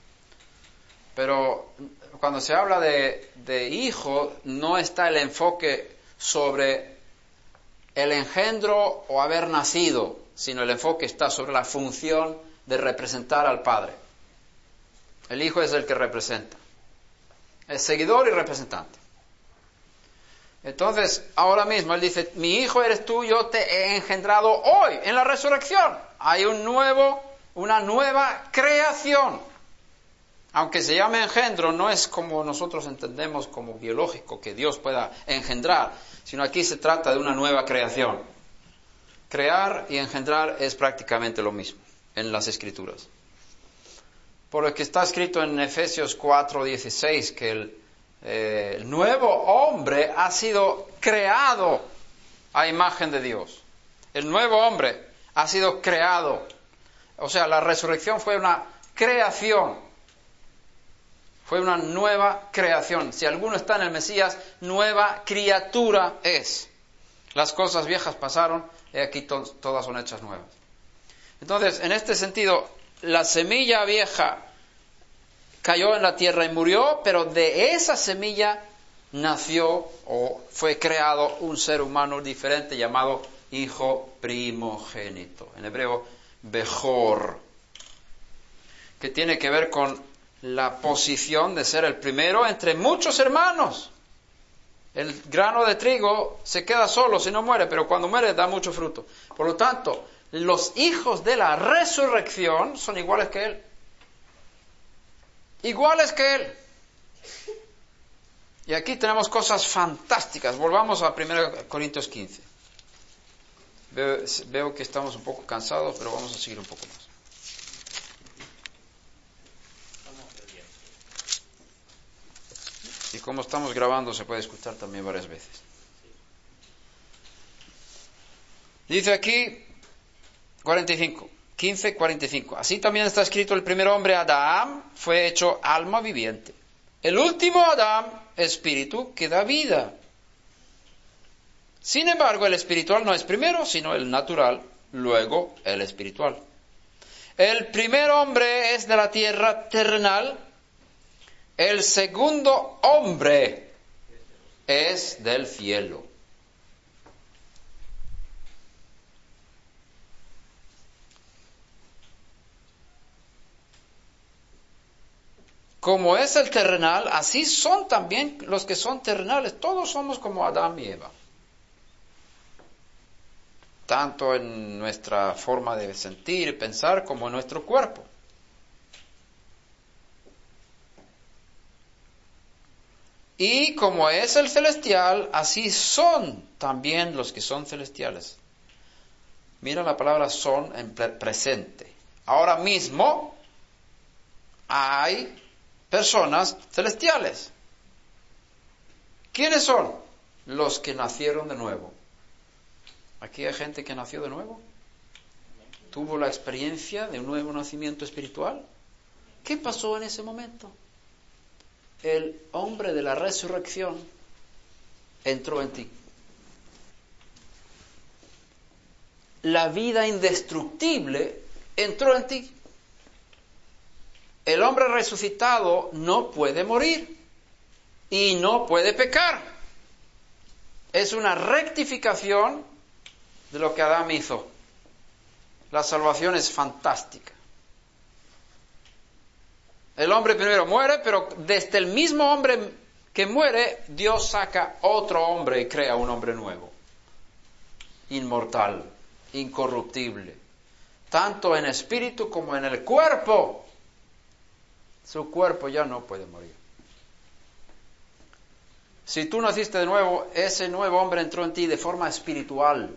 Pero cuando se habla de, de hijo, no está el enfoque sobre el engendro o haber nacido, sino el enfoque está sobre la función de representar al Padre. El hijo es el que representa. Es seguidor y representante. Entonces, ahora mismo él dice, mi hijo eres tú, yo te he engendrado hoy, en la resurrección. Hay un nuevo, una nueva creación. Aunque se llame engendro, no es como nosotros entendemos como biológico, que Dios pueda engendrar, sino aquí se trata de una nueva creación. Crear y engendrar es prácticamente lo mismo en las Escrituras. Por lo que está escrito en Efesios cuatro dieciséis, que el, eh, el nuevo hombre ha sido creado a imagen de Dios. El nuevo hombre ha sido creado. O sea, la resurrección fue una creación. Fue una nueva creación. Si alguno está en el Mesías, nueva criatura es. Las cosas viejas pasaron y aquí to- todas son hechas nuevas. Entonces, en este sentido, la semilla vieja cayó en la tierra y murió, pero de esa semilla nació o fue creado un ser humano diferente llamado hijo primogénito. En hebreo, Bejor, que tiene que ver con la posición de ser el primero entre muchos hermanos. El grano de trigo se queda solo si no muere, pero cuando muere da mucho fruto. Por lo tanto, los hijos de la resurrección son iguales que él. Iguales que él. Y aquí tenemos cosas fantásticas. Volvamos a primero Corintios quince. Veo, veo que estamos un poco cansados, pero vamos a seguir un poco más. Y como estamos grabando, se puede escuchar también varias veces. Dice aquí, cuarenta y cinco, quince, cuarenta y cinco. Así también está escrito, el primer hombre, Adán, fue hecho alma viviente. El último Adán, espíritu que da vida. Sin embargo, el espiritual no es primero, sino el natural, luego el espiritual. El primer hombre es de la tierra terrenal. El segundo hombre es del cielo. Como es el terrenal, así son también los que son terrenales. Todos somos como Adán y Eva. Tanto en nuestra forma de sentir y pensar como en nuestro cuerpo. Y como es el celestial, así son también los que son celestiales. Mira la palabra son en presente. Ahora mismo hay personas celestiales. ¿Quiénes son? Los que nacieron de nuevo. Aquí hay gente que nació de nuevo. ¿Tuvo la experiencia de un nuevo nacimiento espiritual? ¿Qué pasó en ese momento? El hombre de la resurrección entró en ti. La vida indestructible entró en ti. El hombre resucitado no puede morir y no puede pecar. Es una rectificación de lo que Adán hizo. La salvación es fantástica. El hombre primero muere, pero desde el mismo hombre que muere, Dios saca otro hombre y crea un hombre nuevo, inmortal, incorruptible, tanto en espíritu como en el cuerpo. Su cuerpo ya no puede morir. Si tú naciste de nuevo, ese nuevo hombre entró en ti de forma espiritual.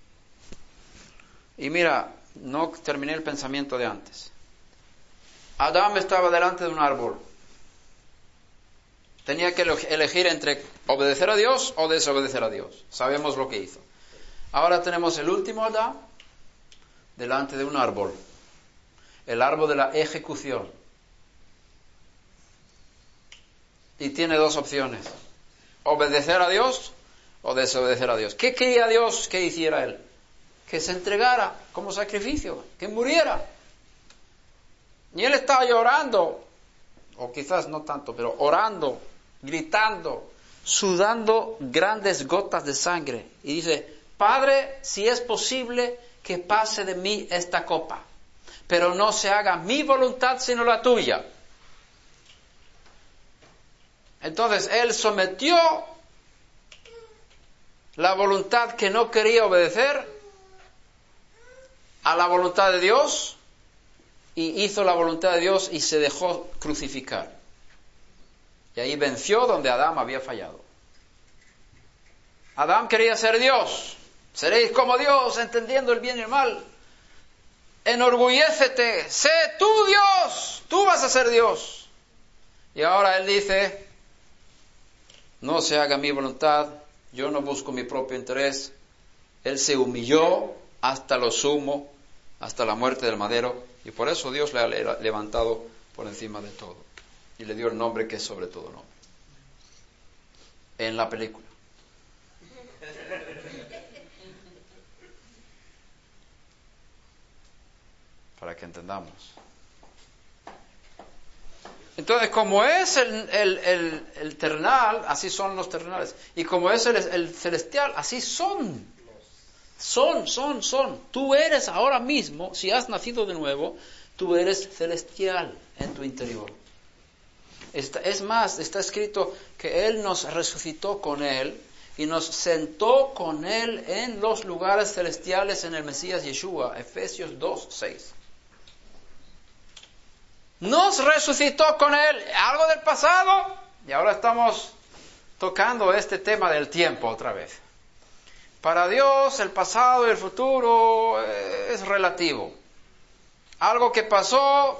Y mira, no terminé el pensamiento de antes. Adán estaba delante de un árbol. Tenía que elegir entre obedecer a Dios o desobedecer a Dios. Sabemos lo que hizo. Ahora tenemos el último Adán delante de un árbol. El árbol de la ejecución. Y tiene dos opciones. Obedecer a Dios o desobedecer a Dios. ¿Qué quería Dios que hiciera él? Que se entregara como sacrificio, que muriera. Y él estaba llorando, o quizás no tanto, pero orando, gritando, sudando grandes gotas de sangre. Y dice, Padre, si es posible que pase de mí esta copa, pero no se haga mi voluntad sino la tuya. Entonces él sometió la voluntad que no quería obedecer a la voluntad de Dios y hizo la voluntad de Dios y se dejó crucificar. Y ahí venció donde Adán había fallado. Adán quería ser Dios. Seréis como Dios, entendiendo el bien y el mal. Enorgullécete, sé tú Dios, tú vas a ser Dios. Y ahora él dice, no se haga mi voluntad, yo no busco mi propio interés. Él se humilló hasta lo sumo, hasta la muerte del madero, y por eso Dios le ha levantado por encima de todo. Y le dio el nombre que es sobre todo nombre. En la película. Para que entendamos. Entonces, como es el, el, el, el terrenal, así son los terrenales. Y como es el, el celestial, así son. Son, son, son. Tú eres ahora mismo, si has nacido de nuevo, tú eres celestial en tu interior. Está, es más, está escrito que Él nos resucitó con Él y nos sentó con Él en los lugares celestiales en el Mesías Yeshua. Efesios dos, seis. Nos resucitó con Él, algo del pasado, y ahora estamos tocando este tema del tiempo otra vez. Para Dios el pasado y el futuro es relativo. Algo que pasó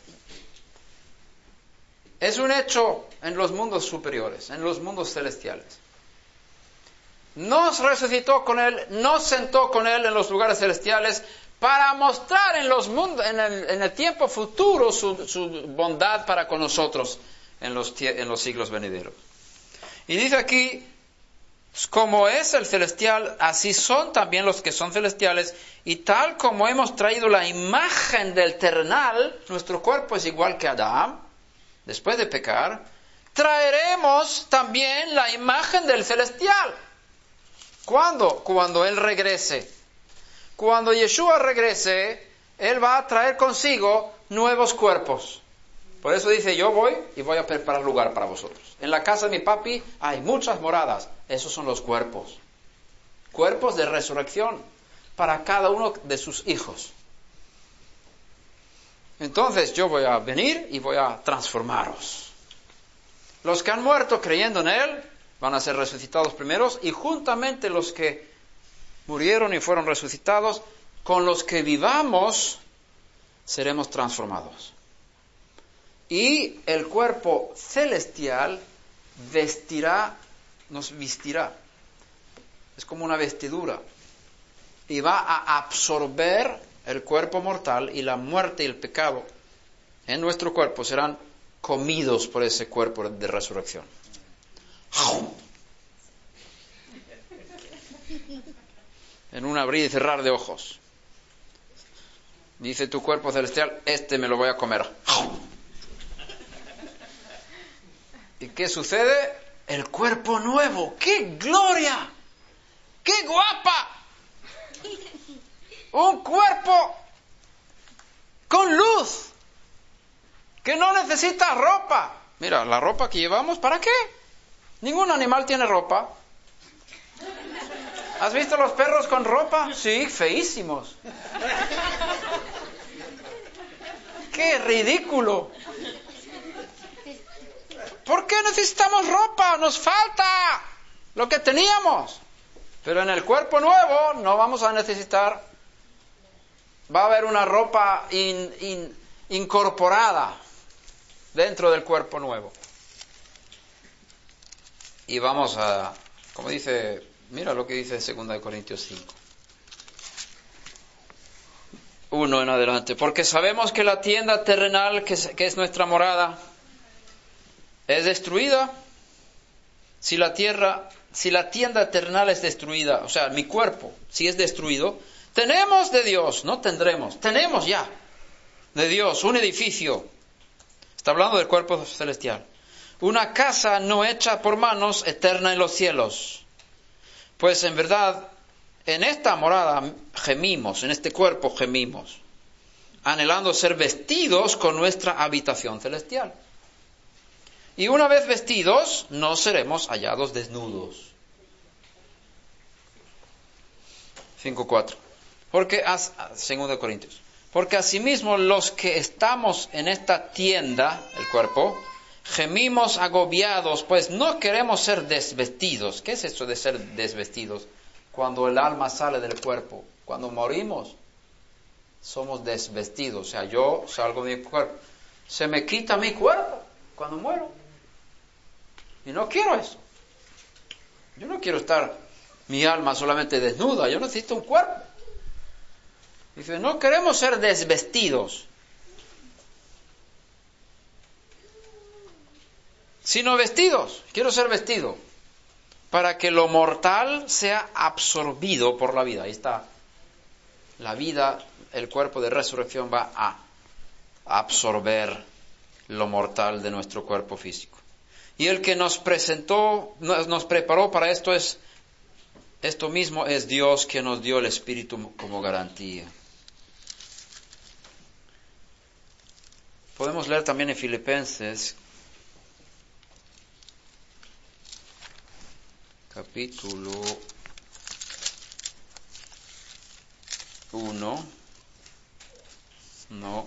es un hecho en los mundos superiores, en los mundos celestiales. Nos resucitó con Él, nos sentó con Él en los lugares celestiales, para mostrar en los mundos, en el, en el tiempo futuro su, su bondad para con nosotros en los, en los siglos venideros. Y dice aquí, como es el celestial, así son también los que son celestiales, y tal como hemos traído la imagen del terrenal, nuestro cuerpo es igual que Adán, después de pecar, traeremos también la imagen del celestial. ¿Cuándo? Cuando Él regrese. Cuando Yeshua regrese, Él va a traer consigo nuevos cuerpos. Por eso dice, yo voy y voy a preparar lugar para vosotros. En la casa de mi papi hay muchas moradas. Esos son los cuerpos. Cuerpos de resurrección para cada uno de sus hijos. Entonces yo voy a venir y voy a transformaros. Los que han muerto creyendo en Él van a ser resucitados primeros, y juntamente los que murieron y fueron resucitados, con los que vivamos, seremos transformados. Y el cuerpo celestial vestirá, nos vestirá. Es como una vestidura. Y va a absorber el cuerpo mortal, y la muerte y el pecado en nuestro cuerpo serán comidos por ese cuerpo de resurrección. En un abrir y cerrar de ojos. Dice tu cuerpo celestial, este me lo voy a comer. ¿Y qué sucede? El cuerpo nuevo. ¡Qué gloria! ¡Qué guapa! Un cuerpo con luz, que no necesita ropa. Mira, la ropa que llevamos, ¿para qué? Ningún animal tiene ropa. ¿Has visto los perros con ropa? Sí, feísimos. ¡Qué ridículo! ¿Por qué necesitamos ropa? Nos falta lo que teníamos. Pero en el cuerpo nuevo no vamos a necesitar. Va a haber una ropa in, in, incorporada dentro del cuerpo nuevo. Y vamos a, como dice, mira lo que dice segunda de Corintios cinco. Uno en adelante. Porque sabemos que la tienda terrenal, que es, que es nuestra morada, es destruida. Si la tierra, si la tienda terrenal es destruida, o sea, mi cuerpo, si es destruido, tenemos de Dios, no tendremos, tenemos ya de Dios un edificio. Está hablando del cuerpo celestial. Una casa no hecha por manos, eterna en los cielos. Pues en verdad, en esta morada gemimos, en este cuerpo gemimos, anhelando ser vestidos con nuestra habitación celestial. Y una vez vestidos, no seremos hallados desnudos. cinco cuatro. Porque, segundo de Corintios, porque asimismo los que estamos en esta tienda, el cuerpo, gemimos agobiados, pues no queremos ser desvestidos. ¿Qué es eso de ser desvestidos? Cuando el alma sale del cuerpo, cuando morimos, somos desvestidos. O sea, yo salgo de mi cuerpo, se me quita mi cuerpo cuando muero. Y no quiero eso. Yo no quiero estar mi alma solamente desnuda, yo necesito un cuerpo. Dice, no queremos ser desvestidos, sino vestidos. Quiero ser vestido para que lo mortal sea absorbido por la vida. Ahí está. La vida, el cuerpo de resurrección va a absorber lo mortal de nuestro cuerpo físico. Y el que nos presentó, nos preparó para esto es, esto mismo es Dios, que nos dio el Espíritu como garantía. Podemos leer también en Filipenses, capítulo uno, no,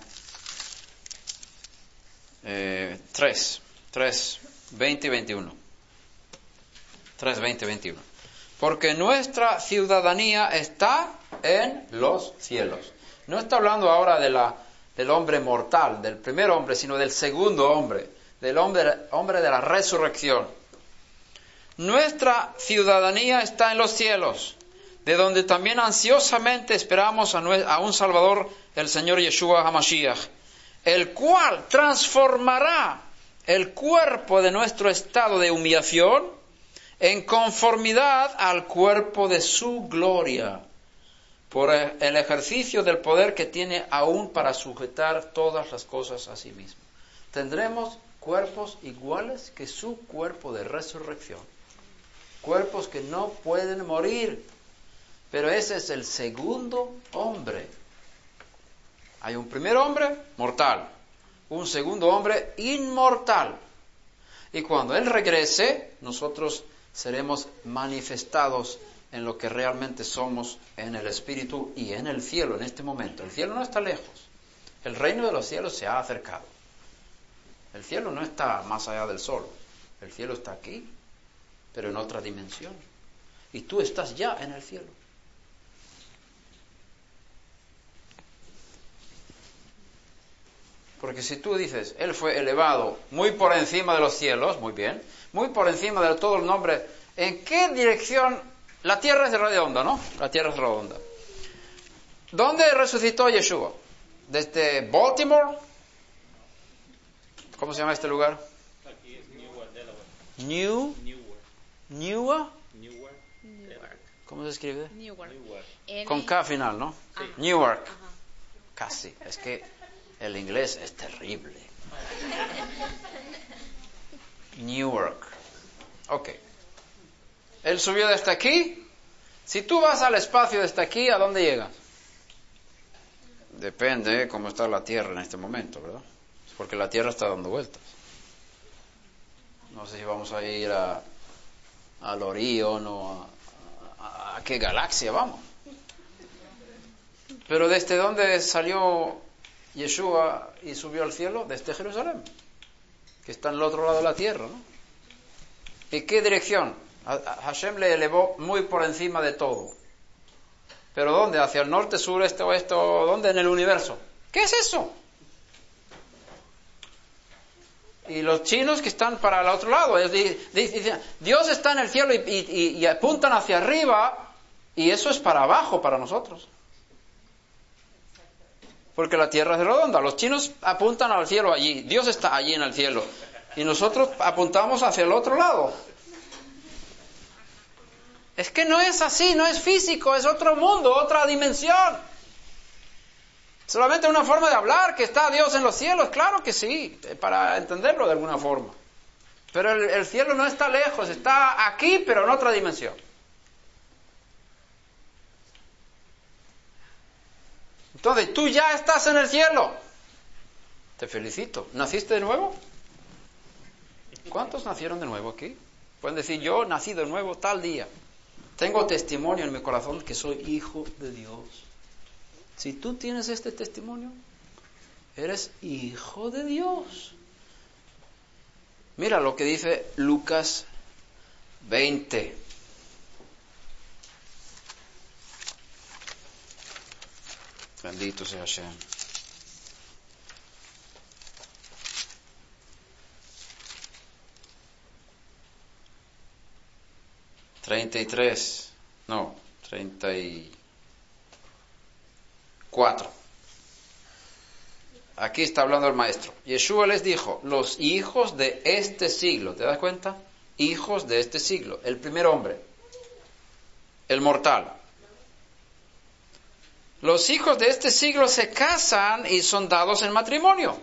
eh, tres, tres, veinte y veintiuno. tres, veinte, veintiuno. Porque nuestra ciudadanía está en los cielos. No está hablando ahora de la, del hombre mortal, del primer hombre, sino del segundo hombre, del hombre, hombre de la resurrección. Nuestra ciudadanía está en los cielos, de donde también ansiosamente esperamos a, nue- a un Salvador, el Señor Yeshua HaMashiach, el cual transformará el cuerpo de nuestro estado de humillación en conformidad al cuerpo de su gloria, por el ejercicio del poder que tiene aún para sujetar todas las cosas a sí mismo. Tendremos cuerpos iguales que su cuerpo de resurrección. Cuerpos que no pueden morir. Pero ese es el segundo hombre. Hay un primer hombre mortal, un segundo hombre inmortal. Y cuando Él regrese, nosotros seremos manifestados en lo que realmente somos en el Espíritu y en el cielo en este momento. El cielo no está lejos. El reino de los cielos se ha acercado. El cielo no está más allá del sol. El cielo está aquí, pero en otra dimensión. Y tú estás ya en el cielo. Porque si tú dices, Él fue elevado muy por encima de los cielos, muy bien, muy por encima de todo el nombre, ¿en qué dirección? La tierra es redonda, ¿no? La tierra es redonda. ¿Dónde resucitó Yeshua? ¿Desde Baltimore? ¿Cómo se llama este lugar? Aquí es Newark, Delaware. New, Newark. Newark. Newark. Newark. ¿Cómo se escribe? Newark. Newark. N- Con K final, ¿no? Ajá. Newark. Ajá. Casi. Es que el inglés es terrible. Newark. Ok. Él subió desde aquí. Si tú vas al espacio desde aquí, ¿a dónde llegas? Depende de cómo está la Tierra en este momento, ¿verdad? Porque la Tierra está dando vueltas. No sé si vamos a ir a al Orión o a, a, a qué galaxia vamos. Pero ¿desde dónde salió Yeshua y subió al cielo? Desde Jerusalén, que está en el otro lado de la tierra, ¿no? ¿Y qué dirección? Hashem le elevó muy por encima de todo. ¿Pero dónde? ¿Hacia el norte, sur, este, oeste? ¿O dónde en el universo? ¿Qué es eso? Y los chinos que están para el otro lado, ellos dicen, Dios está en el cielo y, y, y apuntan hacia arriba, y eso es para abajo para nosotros. Porque la tierra es redonda. Los chinos apuntan al cielo allí, Dios está allí en el cielo, y nosotros apuntamos hacia el otro lado. Es que no es así, no es físico, es otro mundo, otra dimensión. Solamente una forma de hablar, que está Dios en los cielos, claro que sí, para entenderlo de alguna forma. Pero el, el cielo no está lejos, está aquí, pero en otra dimensión. Entonces, tú ya estás en el cielo. Te felicito. ¿Naciste de nuevo? ¿Cuántos nacieron de nuevo aquí? Pueden decir, yo nací de nuevo tal día. Tengo testimonio en mi corazón que soy hijo de Dios. Si tú tienes este testimonio, eres hijo de Dios. Mira lo que dice Lucas veinte. Bendito sea Hashem. Treinta y tres, no, treinta y cuatro. Aquí está hablando el maestro. Yeshua les dijo, los hijos de este siglo, ¿te das cuenta? Hijos de este siglo, el primer hombre, el mortal. Los hijos de este siglo se casan y son dados en matrimonio.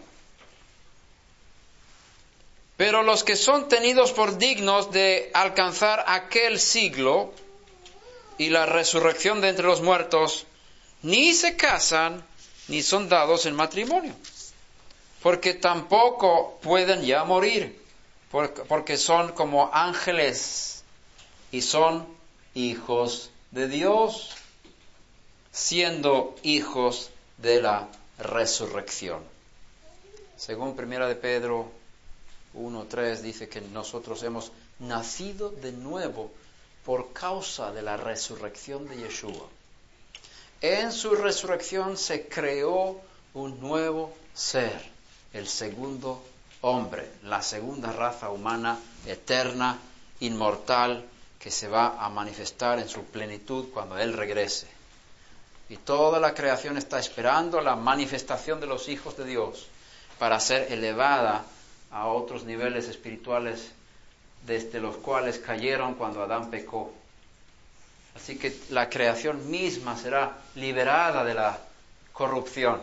Pero los que son tenidos por dignos de alcanzar aquel siglo y la resurrección de entre los muertos, ni se casan ni son dados en matrimonio, porque tampoco pueden ya morir, porque son como ángeles y son hijos de Dios, siendo hijos de la resurrección. Según Primera de Pedro uno tres dice que nosotros hemos nacido de nuevo por causa de la resurrección de Yeshua. En su resurrección se creó un nuevo ser, el segundo hombre, la segunda raza humana eterna, inmortal, que se va a manifestar en su plenitud cuando Él regrese. Y toda la creación está esperando la manifestación de los hijos de Dios para ser elevada a otros niveles espirituales desde los cuales cayeron cuando Adán pecó. Así que la creación misma será liberada de la corrupción.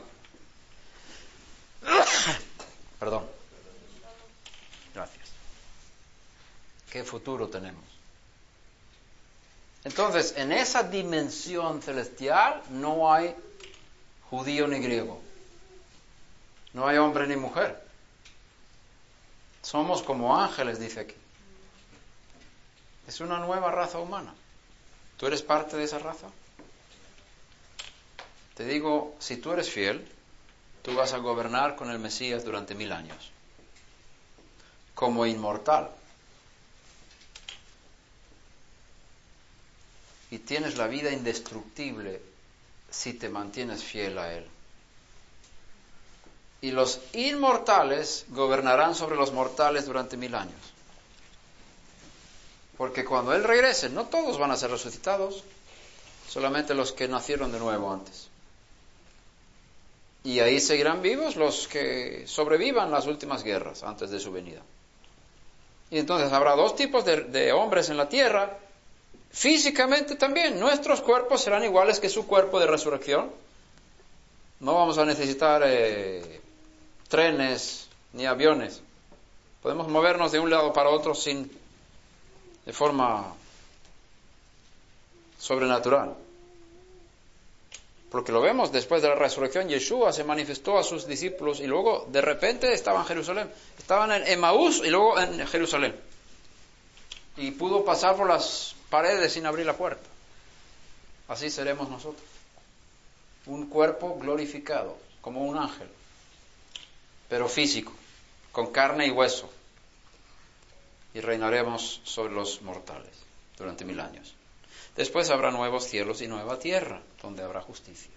Perdón. Gracias. ¿Qué futuro tenemos? Entonces, en esa dimensión celestial no hay judío ni griego. No hay hombre ni mujer. Somos como ángeles, dice aquí. Es una nueva raza humana. ¿Tú eres parte de esa raza? Te digo, si tú eres fiel, tú vas a gobernar con el Mesías durante mil años. Como inmortal. Y tienes la vida indestructible si te mantienes fiel a Él. Y los inmortales gobernarán sobre los mortales durante mil años. Porque cuando Él regrese, no todos van a ser resucitados, solamente los que nacieron de nuevo antes. Y ahí seguirán vivos los que sobrevivan las últimas guerras antes de su venida. Y entonces habrá dos tipos de, de hombres en la tierra. Físicamente también, nuestros cuerpos serán iguales que su cuerpo de resurrección. No vamos a necesitar eh, trenes ni aviones. Podemos movernos de un lado para otro sin, de forma sobrenatural. Porque lo vemos después de la resurrección, Yeshua se manifestó a sus discípulos y luego de repente estaban en Jerusalén. Estaban en Emaús y luego en Jerusalén. y pudo pasar por las paredes sin abrir la puerta. Así seremos nosotros. Un cuerpo glorificado, como un ángel, pero físico, con carne y hueso. Y reinaremos sobre los mortales durante mil años. Después habrá nuevos cielos y nueva tierra, donde habrá justicia.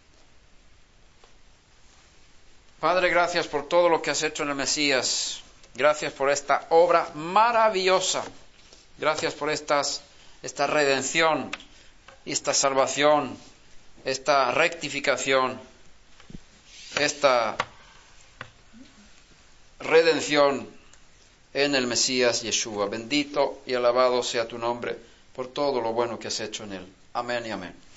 Padre, gracias por todo lo que has hecho en el Mesías. Gracias por esta obra maravillosa. Gracias por estas, esta redención, esta salvación, esta rectificación, esta redención en el Mesías Yeshua. Bendito y alabado sea tu nombre por todo lo bueno que has hecho en él. Amén y amén.